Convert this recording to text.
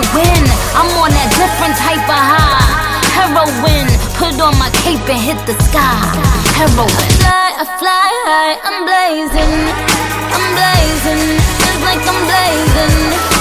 win. I'm on that different type of high. Heroin, put on my cape and hit the sky. Heroin. I fly high, I'm blazing, just like I'm blazing.